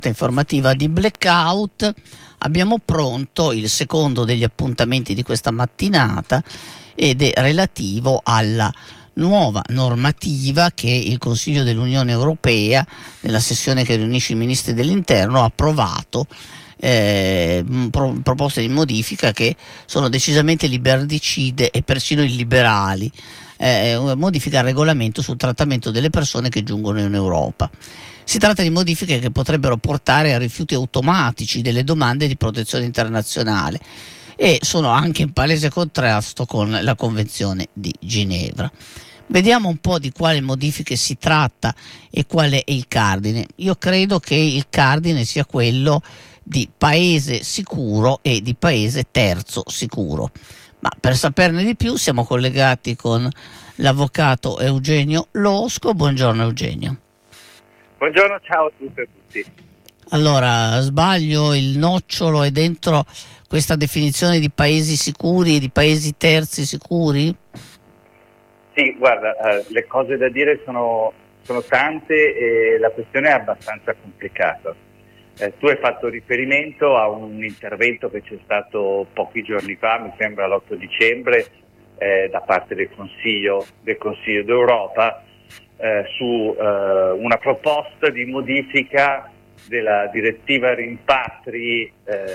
informativa di Blackout. Abbiamo pronto il secondo degli appuntamenti di questa mattinata ed è relativo alla nuova normativa che il Consiglio dell'Unione Europea, nella sessione che riunisce i ministri dell'interno, ha approvato, proposte di modifica che sono decisamente liberticide e persino illiberali. Modifica al regolamento sul trattamento delle persone che giungono in Europa. Si tratta di modifiche che potrebbero portare a rifiuti automatici delle domande di protezione internazionale e sono anche in palese contrasto con la Convenzione di Ginevra. Vediamo un po' di quali modifiche si tratta e qual è il cardine. Io credo che il cardine sia quello di paese sicuro e di paese terzo sicuro. Ma per saperne di più siamo collegati con l'avvocato Eugenio Losco. Buongiorno Eugenio. Buongiorno, ciao a tutte e a tutti. Allora, sbaglio, il nocciolo è dentro questa definizione di paesi sicuri e di paesi terzi sicuri? Sì, guarda, le cose da dire sono tante e la questione è abbastanza complicata. Tu hai fatto riferimento a un intervento che c'è stato pochi giorni fa, mi sembra l'8 dicembre, da parte del Consiglio d'Europa su una proposta di modifica della direttiva rimpatri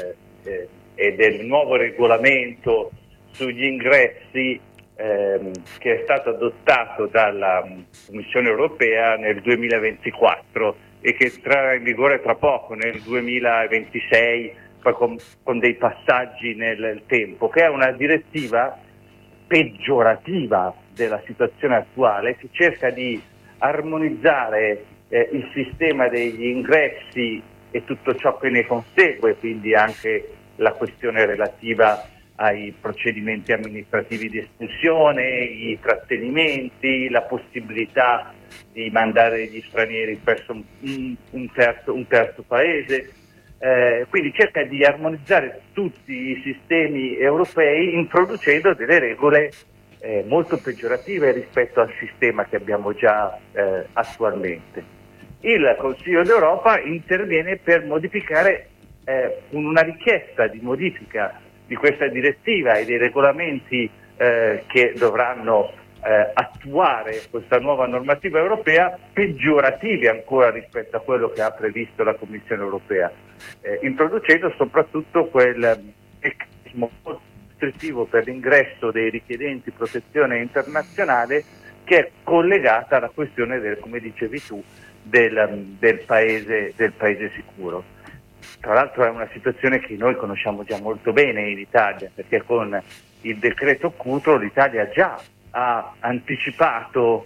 e del nuovo regolamento sugli ingressi che è stato adottato dalla Commissione Europea nel 2024 e che entrerà in vigore tra poco, nel 2026, poi con dei passaggi nel tempo, che è una direttiva peggiorativa della situazione attuale, che cerca di armonizzare il sistema degli ingressi e tutto ciò che ne consegue, quindi anche la questione relativa ai procedimenti amministrativi di espulsione, i trattenimenti, la possibilità di mandare gli stranieri verso un terzo paese. Quindi cerca di armonizzare tutti i sistemi europei introducendo delle regole molto peggiorative rispetto al sistema che abbiamo già attualmente. Il Consiglio d'Europa interviene per modificare una richiesta di modifica di questa direttiva e dei regolamenti che dovranno attuare questa nuova normativa europea, peggiorativi ancora rispetto a quello che ha previsto la Commissione Europea, introducendo soprattutto quel meccanismo restrittivo per l'ingresso dei richiedenti protezione internazionale che è collegata alla questione come dicevi tu, del paese sicuro. Tra l'altro è una situazione che noi conosciamo già molto bene in Italia, perché con il decreto Cutro l'Italia già ha anticipato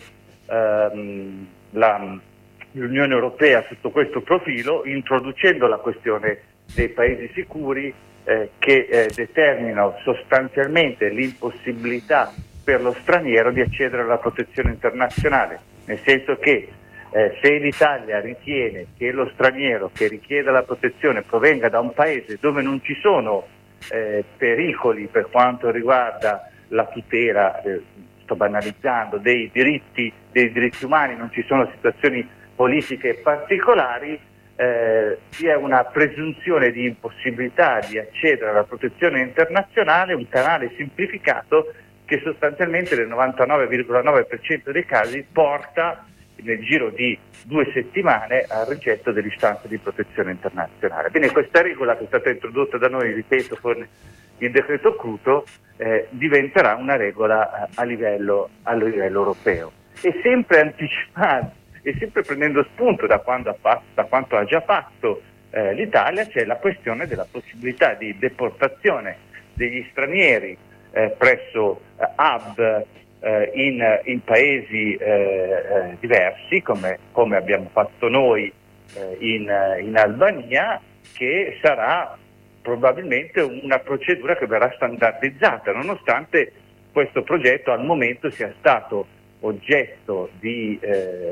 l'Unione Europea sotto questo profilo, introducendo la questione dei paesi sicuri che determinano sostanzialmente l'impossibilità per lo straniero di accedere alla protezione internazionale, nel senso che se l'Italia ritiene che lo straniero che richieda la protezione provenga da un paese dove non ci sono pericoli per quanto riguarda la tutela, sto banalizzando, dei diritti umani, non ci sono situazioni politiche particolari, vi è una presunzione di impossibilità di accedere alla protezione internazionale, un canale semplificato che sostanzialmente nel 99,9% dei casi porta nel giro di 2 settimane al rigetto dell'istanza di protezione internazionale. Quindi questa regola che è stata introdotta da noi, ripeto, con il decreto Cutro, diventerà una regola a livello europeo. E sempre anticipando, e sempre prendendo spunto da quanto ha già fatto l'Italia, c'è la questione della possibilità di deportazione degli stranieri presso hub in paesi diversi, come abbiamo fatto noi in Albania, che sarà probabilmente una procedura che verrà standardizzata, nonostante questo progetto al momento sia stato oggetto di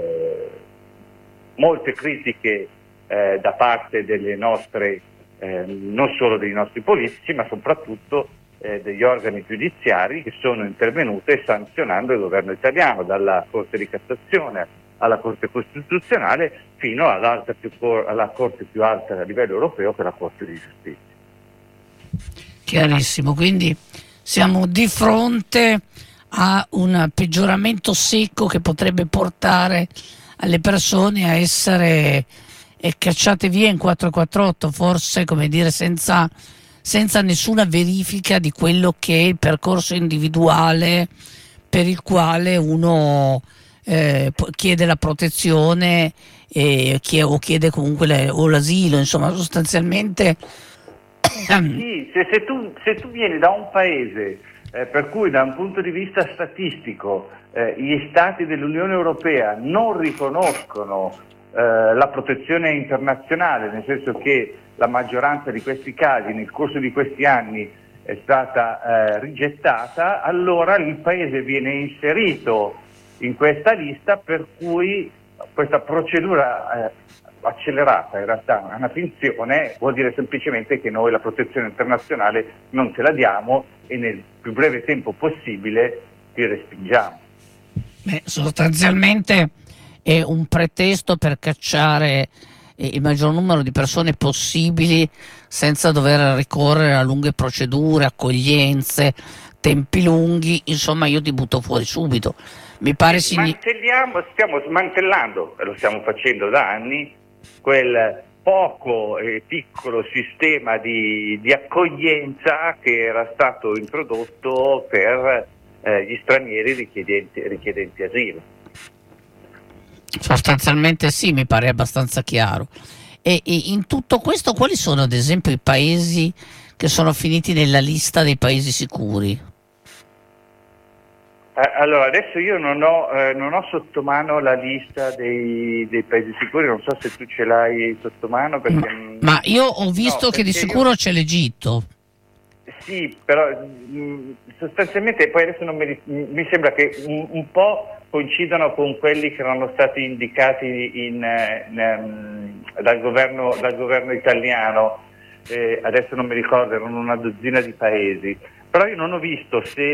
molte critiche da parte delle nostre, non solo dei nostri politici, ma soprattutto degli organi giudiziari che sono intervenute sanzionando il governo italiano, dalla Corte di Cassazione alla Corte Costituzionale fino alla Corte più alta a livello europeo, che è la Corte di Giustizia. Chiarissimo, quindi siamo di fronte a un peggioramento secco che potrebbe portare alle persone a essere cacciate via in 448, forse, come dire, senza nessuna verifica di quello che è il percorso individuale per il quale uno chiede la protezione o chiede comunque o l'asilo, insomma, sostanzialmente. Sì, se tu vieni da un paese per cui da un punto di vista statistico gli stati dell'Unione Europea non riconoscono la protezione internazionale, nel senso che la maggioranza di questi casi nel corso di questi anni è stata rigettata, allora il paese viene inserito in questa lista, per cui questa procedura accelerata, in realtà è una finzione, vuol dire semplicemente che noi la protezione internazionale non te la diamo e nel più breve tempo possibile ti respingiamo. Sostanzialmente è un pretesto per cacciare il maggior numero di persone possibili senza dover ricorrere a lunghe procedure, accoglienze, tempi lunghi, insomma io ti butto fuori subito. Mi pare stiamo smantellando, e lo stiamo facendo da anni, quel poco e piccolo sistema di accoglienza che era stato introdotto per gli stranieri richiedenti asilo. Sostanzialmente sì, mi pare abbastanza chiaro. E in tutto questo quali sono ad esempio i paesi che sono finiti nella lista dei paesi sicuri? Allora, adesso io non ho sotto mano la lista dei paesi sicuri, non so se tu ce l'hai sotto mano. Ma io ho visto che di sicuro c'è l'Egitto. Sì, però sostanzialmente poi adesso mi sembra che un po' coincidano con quelli che erano stati indicati dal governo italiano, adesso non mi ricordo, erano una dozzina di paesi. Però io non ho visto se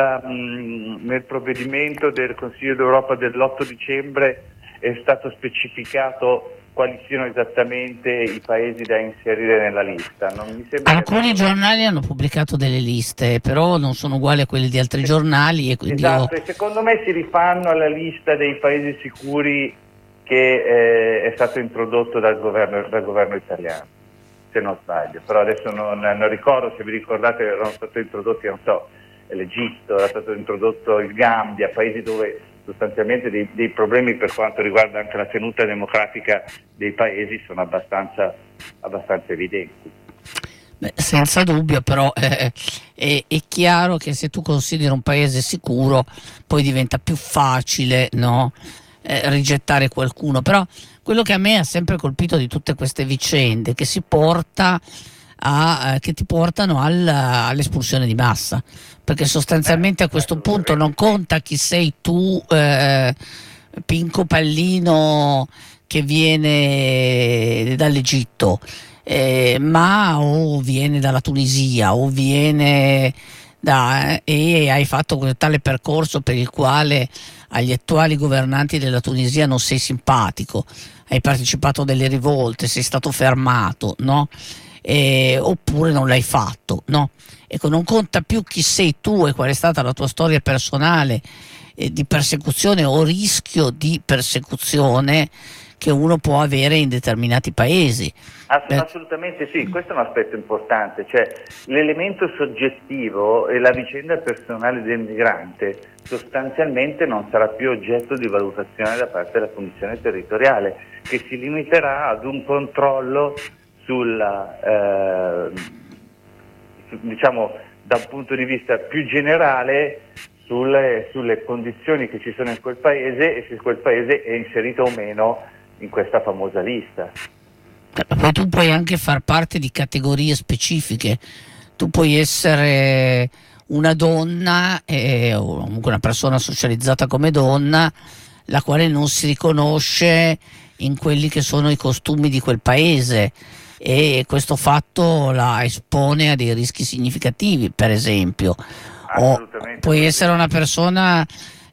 nel provvedimento del Consiglio d'Europa dell'8 dicembre è stato specificato quali siano esattamente i paesi da inserire nella lista. Non mi sembra. Alcuni giornali hanno pubblicato delle liste, però non sono uguali a quelle di altri giornali. E quindi esatto, e secondo me si rifanno alla lista dei paesi sicuri che è stato introdotto dal governo italiano, se non sbaglio, però adesso non ricordo. Se vi ricordate erano stati introdotti, non so, l'Egitto, era stato introdotto il Gambia, paesi dove sostanzialmente dei problemi per quanto riguarda anche la tenuta democratica dei paesi sono abbastanza evidenti. Senza dubbio, però è chiaro che se tu consideri un paese sicuro poi diventa più facile, no? Rigettare qualcuno. Però quello che a me ha sempre colpito di tutte queste vicende che si porta che ti portano all'espulsione di massa, perché sostanzialmente a questo punto non conta chi sei tu, Pinco Pallino che viene dall'Egitto, ma o viene dalla Tunisia o viene e hai fatto quel tale percorso per il quale agli attuali governanti della Tunisia non sei simpatico, hai partecipato a delle rivolte, sei stato fermato, no? Oppure non l'hai fatto, no? Ecco, non conta più chi sei tu e qual è stata la tua storia personale di persecuzione o rischio di persecuzione che uno può avere in determinati paesi. Assolutamente sì, questo è un aspetto importante, cioè l'elemento soggettivo e la vicenda personale del migrante sostanzialmente non sarà più oggetto di valutazione da parte della Commissione territoriale, che si limiterà ad un controllo diciamo da un punto di vista più generale sulle condizioni che ci sono in quel paese e se quel paese è inserito o meno in questa famosa lista. Poi tu puoi anche far parte di categorie specifiche, tu puoi essere una donna o comunque una persona socializzata come donna, la quale non si riconosce in quelli che sono i costumi di quel paese, e questo fatto la espone a dei rischi significativi, per esempio. O puoi essere una persona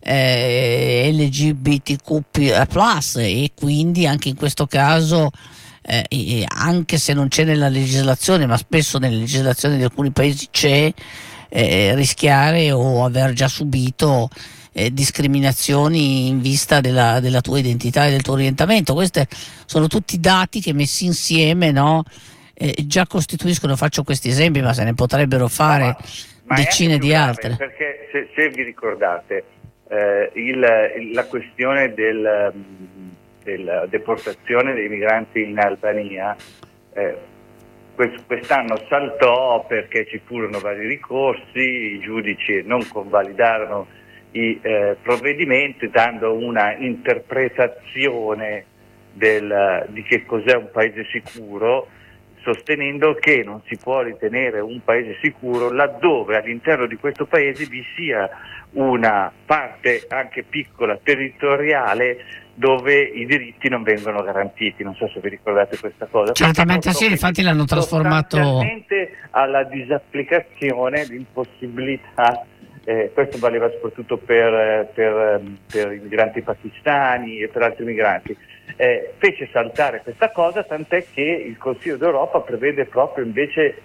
LGBTQ+, e quindi anche in questo caso, anche se non c'è nella legislazione, ma spesso nelle legislazioni di alcuni paesi c'è, rischiare o aver già subito discriminazioni in vista della tua identità e del tuo orientamento. Questi sono tutti dati che messi insieme, no, già costituiscono, faccio questi esempi, ma se ne potrebbero fare decine di altre. Perché se vi ricordate, la questione della deportazione dei migranti in Albania quest'anno saltò perché ci furono vari ricorsi, i giudici non convalidarono i provvedimenti, dando una interpretazione di che cos'è un paese sicuro, sostenendo che non si può ritenere un paese sicuro laddove all'interno di questo paese vi sia una parte anche piccola territoriale dove i diritti non vengono garantiti. Non so se vi ricordate questa cosa. Certamente sì, infatti l'hanno trasformato sostanzialmente alla disapplicazione, l'impossibilità. Questo valeva soprattutto per i migranti pakistani e per altri migranti. Fece saltare questa cosa, tant'è che il Consiglio d'Europa prevede proprio invece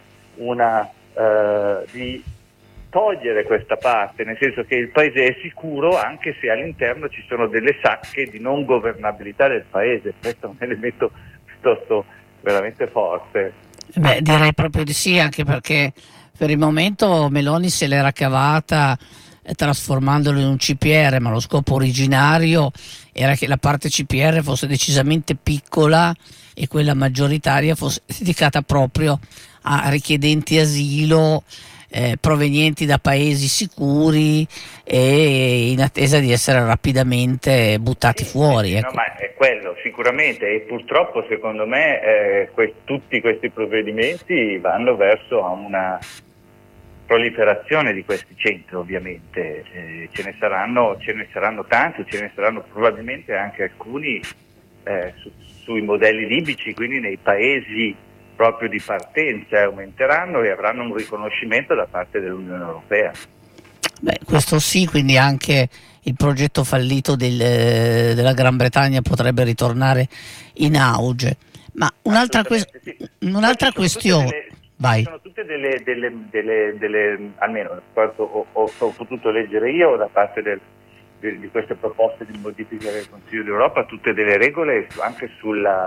di togliere questa parte, nel senso che il paese è sicuro anche se all'interno ci sono delle sacche di non governabilità del paese. Questo è un elemento piuttosto veramente forte. Direi proprio di sì, anche perché per il momento Meloni se l'era cavata trasformandolo in un CPR, ma lo scopo originario era che la parte CPR fosse decisamente piccola e quella maggioritaria fosse dedicata proprio a richiedenti asilo provenienti da paesi sicuri e in attesa di essere rapidamente buttati fuori. Ecco. No, ma è quello sicuramente, e purtroppo secondo me tutti questi provvedimenti vanno verso una proliferazione di questi centri, ovviamente. Ce ne saranno tanti, ce ne saranno probabilmente anche alcuni sui modelli libici, quindi nei paesi proprio di partenza aumenteranno e avranno un riconoscimento da parte dell'Unione Europea. Questo sì, quindi anche il progetto fallito della Gran Bretagna potrebbe ritornare in auge. Ma un'altra questione. Vai. Sono tutte almeno quanto ho potuto leggere io da parte di queste proposte di modifica del Consiglio d'Europa, tutte delle regole anche sui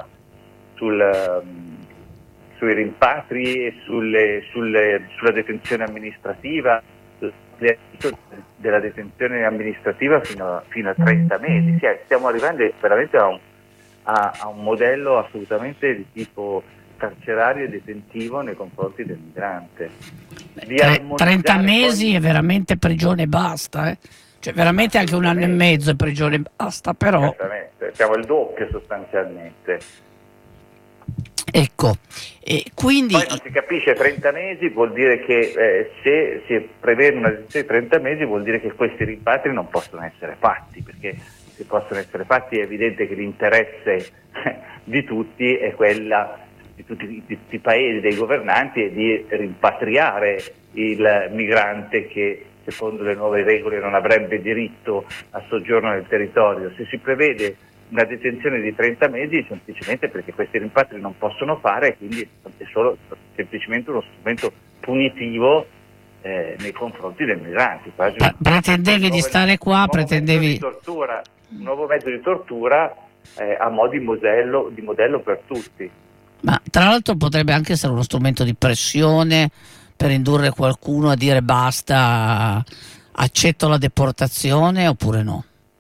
rimpatri e sulla detenzione amministrativa, della detenzione amministrativa fino a 30 mesi. Stiamo arrivando veramente a un modello assolutamente di tipo carcerario e detentivo nei confronti del migrante. 30 mesi è veramente prigione e basta, cioè veramente anche un anno e mezzo è prigione e basta, però siamo il doppio sostanzialmente. Ecco, e quindi poi non si capisce, 30 mesi vuol dire che se si prevede una detenzione di 30 mesi vuol dire che questi rimpatri non possono essere fatti, perché se possono essere fatti è evidente che l'interesse di tutti è quella di tutti i paesi, dei governanti, è di rimpatriare il migrante che secondo le nuove regole non avrebbe diritto a soggiorno nel territorio. Se si prevede una detenzione di 30 mesi semplicemente perché questi rimpatri non possono fare, quindi è solo semplicemente uno strumento punitivo nei confronti dei migranti. Pretendevi di stare qua, pretendevi un nuovo mezzo di tortura a mo' di modello per tutti. Ma tra l'altro potrebbe anche essere uno strumento di pressione per indurre qualcuno a dire basta, accetto la deportazione oppure no?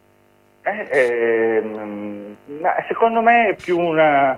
Secondo me è più un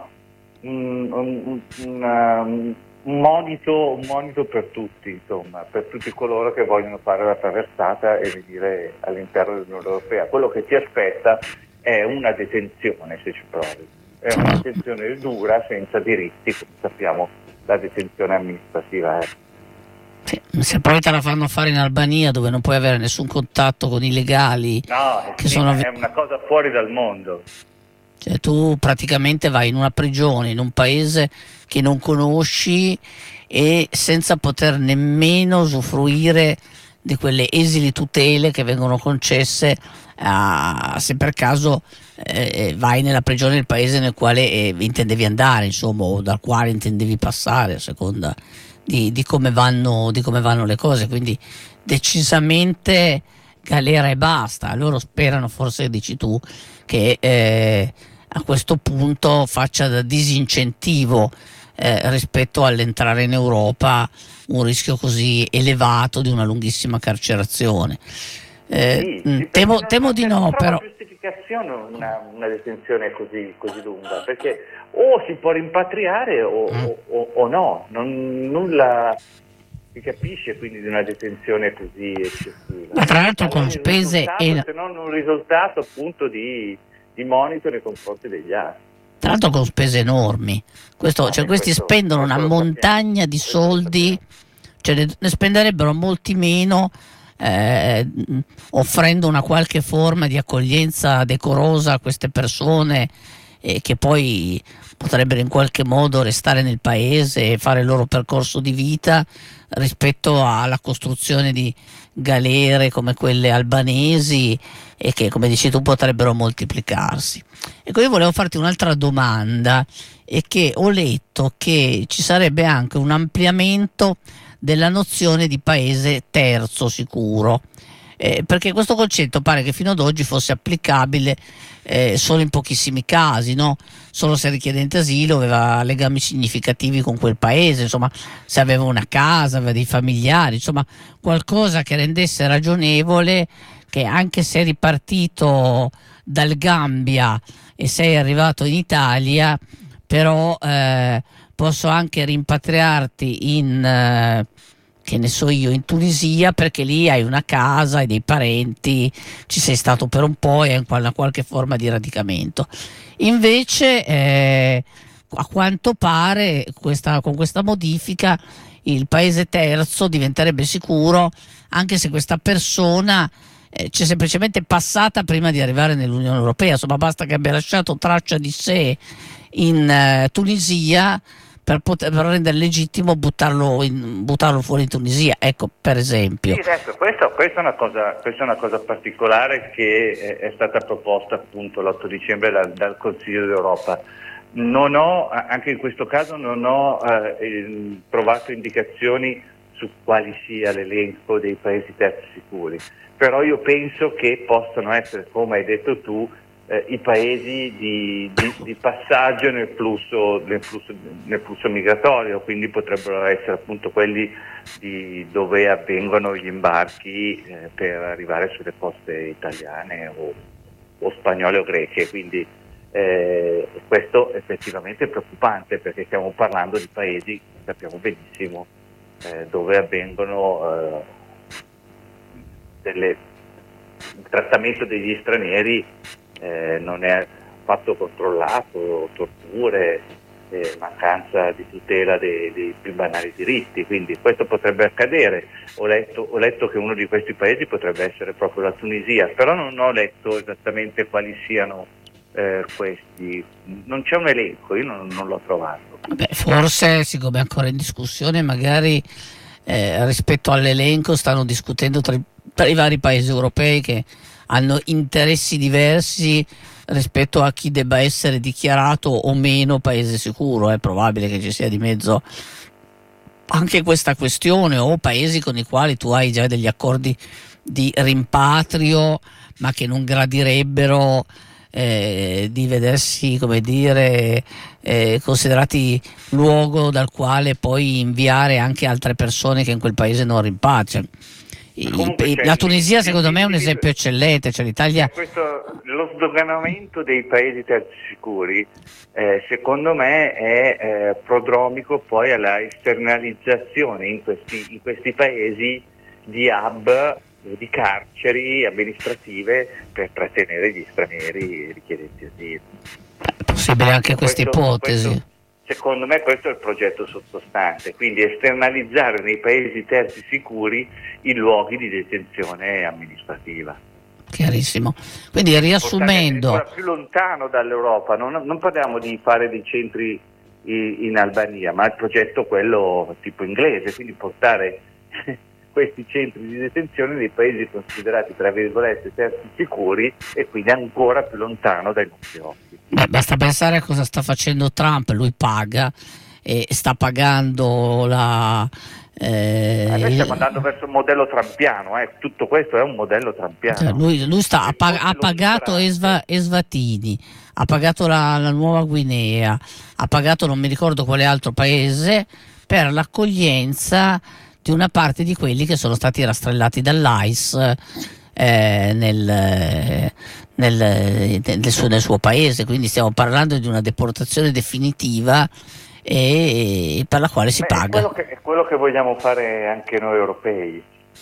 monito per tutti, insomma, per tutti coloro che vogliono fare la traversata e venire all'interno dell'Unione Europea. Quello che ci aspetta è una detenzione, se ci provi. È una detenzione dura, senza diritti, come sappiamo la detenzione amministrativa è. Sì, se poi te la fanno fare in Albania, dove non puoi avere nessun contatto con i legali, è una cosa fuori dal mondo. Cioè tu praticamente vai in una prigione, in un paese che non conosci e senza poter nemmeno usufruire di quelle esili tutele che vengono concesse se per caso vai nella prigione del paese nel quale intendevi andare, insomma, o dal quale intendevi passare, a seconda di come vanno le cose. Quindi decisamente galera e basta. Loro sperano, forse dici tu, che a questo punto faccia da disincentivo rispetto all'entrare in Europa un rischio così elevato di una lunghissima carcerazione. Temo di no, però. Giustificazione una detenzione così lunga, perché o si può rimpatriare o no, nulla si capisce quindi di una detenzione così eccessiva. Ma tra l'altro con spese se non un risultato appunto di monito nei confronti degli altri. Tra l'altro con spese enormi. Questi spendono una montagna di soldi, cioè ne spenderebbero molti meno offrendo una qualche forma di accoglienza decorosa a queste persone che poi potrebbero in qualche modo restare nel paese e fare il loro percorso di vita, rispetto alla costruzione di galere come quelle albanesi e che, come dici tu, potrebbero moltiplicarsi. Ecco, io volevo farti un'altra domanda, e che ho letto che ci sarebbe anche un ampliamento della nozione di paese terzo sicuro, perché questo concetto pare che fino ad oggi fosse applicabile solo in pochissimi casi, no? Solo se il richiedente asilo aveva legami significativi con quel paese, insomma, se aveva una casa, aveva dei familiari, insomma, qualcosa che rendesse ragionevole che anche se eri partito dal Gambia e sei arrivato in Italia, però posso anche rimpatriarti in che ne so io, in Tunisia, perché lì hai una casa, hai dei parenti, ci sei stato per un po' e hai una qualche forma di radicamento. Invece a quanto pare con questa modifica il paese terzo diventerebbe sicuro anche se questa persona c'è semplicemente passata prima di arrivare nell'Unione Europea, insomma basta che abbia lasciato traccia di sé in Tunisia per rendere legittimo buttarlo fuori in Tunisia, ecco, per esempio. Sì, ecco, questa è una cosa particolare che è stata proposta appunto l'8 dicembre dal Consiglio d'Europa. Anche in questo caso non ho trovato indicazioni su quali sia l'elenco dei paesi terzi sicuri, però io penso che possano essere, come hai detto tu, i paesi di passaggio nel flusso migratorio, quindi potrebbero essere appunto quelli dove avvengono gli imbarchi per arrivare sulle coste italiane o spagnole o greche, quindi questo effettivamente è preoccupante, perché stiamo parlando di paesi, sappiamo benissimo, dove avvengono il trattamento degli stranieri non è affatto controllato, torture, mancanza di tutela dei più banali diritti, quindi questo potrebbe accadere. Ho letto che uno di questi paesi potrebbe essere proprio la Tunisia, però non ho letto esattamente quali siano questi, non c'è un elenco, io non l'ho trovato. Beh, forse, siccome è ancora in discussione, magari rispetto all'elenco stanno discutendo tra i vari paesi europei che hanno interessi diversi rispetto a chi debba essere dichiarato o meno paese sicuro. È probabile che ci sia di mezzo anche questa questione, o paesi con i quali tu hai già degli accordi di rimpatrio ma che non gradirebbero di vedersi, come dire, considerati luogo dal quale poi inviare anche altre persone che in quel paese non rimpatriano. La Tunisia secondo me è un esempio eccellente, cioè l'Italia. Lo sdoganamento dei paesi terzi sicuri secondo me è prodromico poi alla esternalizzazione in questi paesi di hub, di carceri amministrative per trattenere gli stranieri richiedenti asilo. È possibile anche questa ipotesi? Secondo me questo è il progetto sottostante, quindi esternalizzare nei paesi terzi sicuri i luoghi di detenzione amministrativa. Chiarissimo. Quindi riassumendo, ancora più lontano dall'Europa, non parliamo di fare dei centri in Albania, ma il progetto quello tipo inglese, quindi portare questi centri di detenzione nei paesi considerati tra virgolette terzi sicuri e quindi ancora più lontano dai nostri occhi. Basta pensare a cosa sta facendo Trump, lui paga e sta pagando Noi stiamo andando verso un modello trampiano, tutto questo è un modello trampiano. Cioè lui ha pagato Eswatini, ha pagato la Nuova Guinea, ha pagato non mi ricordo quale altro paese per l'accoglienza di una parte di quelli che sono stati rastrellati dall'ICE nel suo paese, quindi stiamo parlando di una deportazione definitiva e per la quale si paga. È quello che vogliamo fare anche noi europei,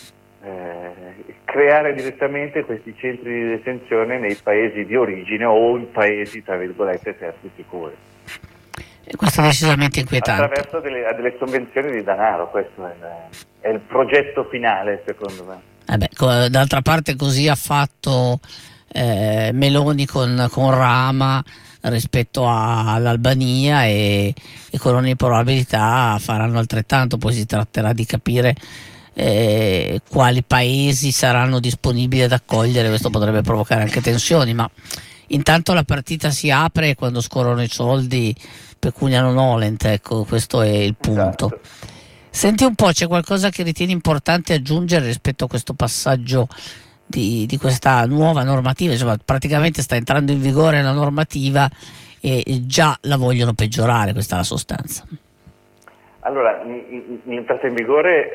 creare direttamente questi centri di detenzione nei paesi di origine o in paesi tra virgolette terzi sicuri. E questo è decisamente inquietante. Attraverso delle sovvenzioni di denaro, questo è il progetto finale secondo me. D'altra parte così ha fatto Meloni con Rama rispetto all'Albania e con ogni probabilità faranno altrettanto. Poi si tratterà di capire quali paesi saranno disponibili ad accogliere. Questo potrebbe provocare anche tensioni, ma intanto la partita si apre e quando scorrono i soldi pecunia nolent, ecco, questo è il punto. Esatto. Senti un po', c'è qualcosa che ritieni importante aggiungere rispetto a questo passaggio di questa nuova normativa? Insomma, praticamente sta entrando in vigore la normativa e già la vogliono peggiorare, questa è la sostanza. Allora, l'entrata in vigore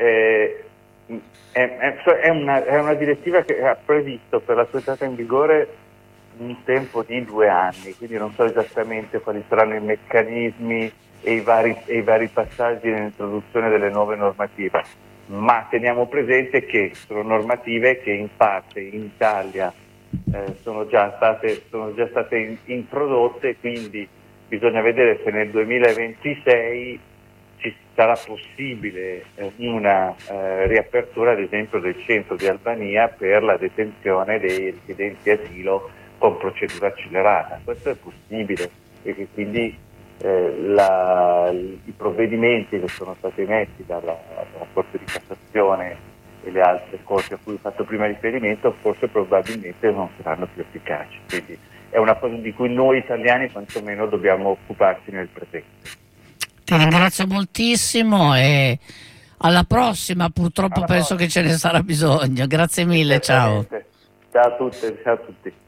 è una direttiva che ha previsto per la sua entrata in vigore un tempo di 2 anni, quindi non so esattamente quali saranno i meccanismi e i vari passaggi nell'introduzione delle nuove normative, ma teniamo presente che sono normative che in parte in Italia sono già state introdotte, quindi bisogna vedere se nel 2026 ci sarà possibile una riapertura ad esempio del centro di Albania per la detenzione dei richiedenti asilo con procedura accelerata. Questo è possibile e quindi i provvedimenti che sono stati emessi dalla Corte di Cassazione e le altre corti a cui ho fatto prima riferimento forse probabilmente non saranno più efficaci. Quindi è una cosa di cui noi italiani quantomeno dobbiamo occuparci nel presente. Ti ringrazio moltissimo e alla prossima, purtroppo penso che ce ne sarà bisogno. Grazie mille, ciao. Ciao a tutte, ciao a tutti.